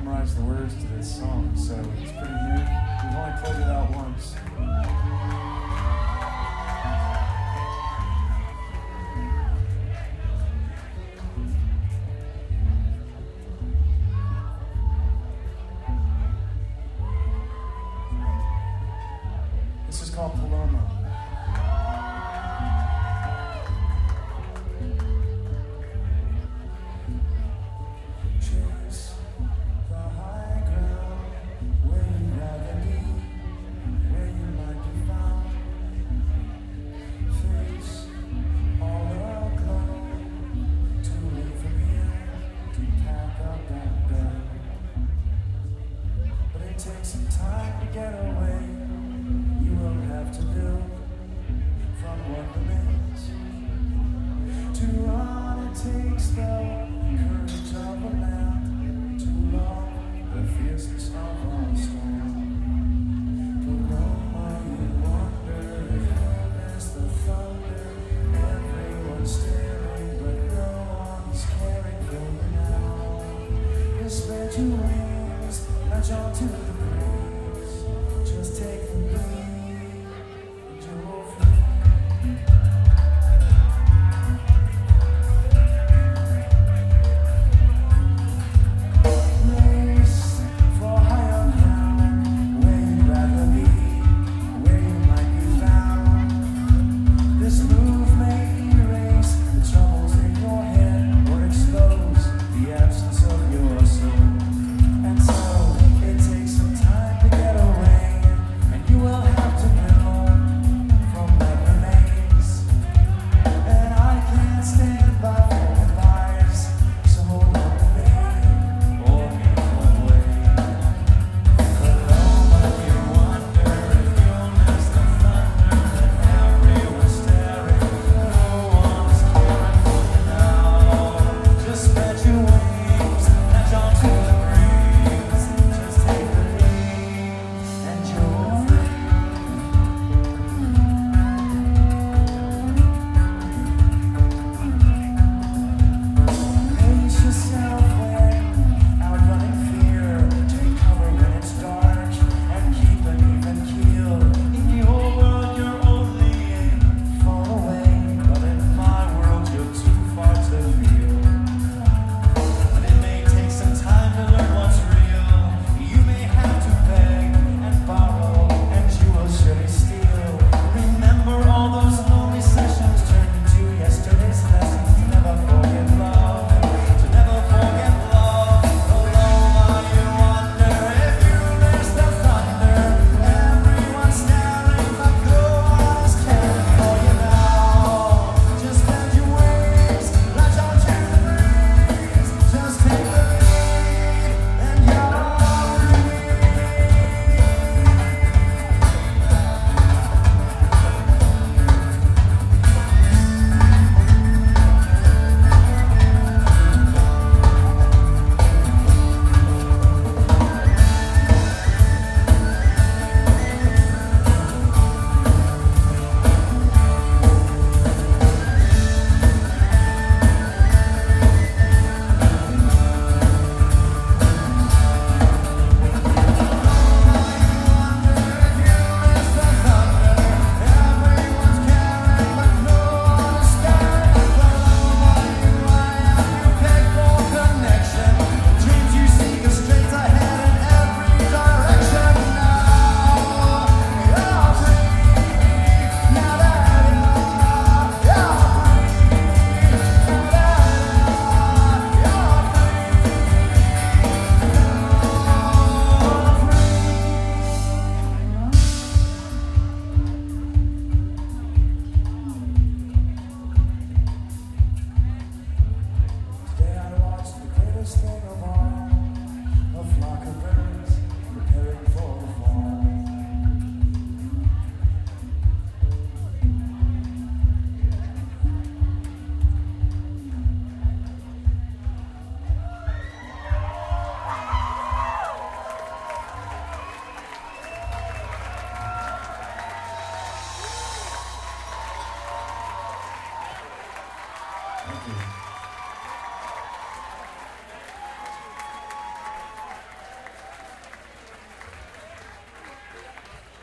memorize the words to this song, so it's pretty new. We've only played it out once. This is called Paloma. Take some time to get away. You will have to build from what remains. To run, it takes the courage of a man. To love, the fierceness of a storm. Paloma, you wonder if you miss the thunder. Everyone's staring, but no one's caring for you now. You spread your wings, latch onto the just take the lead, and you're free. Race for higher ground, where you'd rather be, where you might be found. This move may erase the troubles in your head, or expose the absence of your soul. And so it takes some time to get away, and you will have to build from what remains. And I can't stand by for the lies, so hold on to me, or me away. Paloma, you wonder if you'll miss the thunder, that everyone's staring, no one's caring for you now. Just spread your wings, latch onto the breeze. Just take the lead, and you're free. Pace yourself when out running fear. Take cover when it's dark, and keep an even keel. In your world, you're only far away, but in my world, you're too far to feel. But it may take some time to learn what's real. You may have to beg and borrow, and you will surely steal. Remember all those lonely sessions turned into yesterday's lessons. To never forget love, to never forget love. Paloma, you wonder if you miss the thunder. Everyone's staring, but no one's caring for you now. Just bend your wings, latch onto the breeze. Just take the lead, and you're free. Today I watched the greatest thing of all, a flock of birds preparing for the fall. Thank you.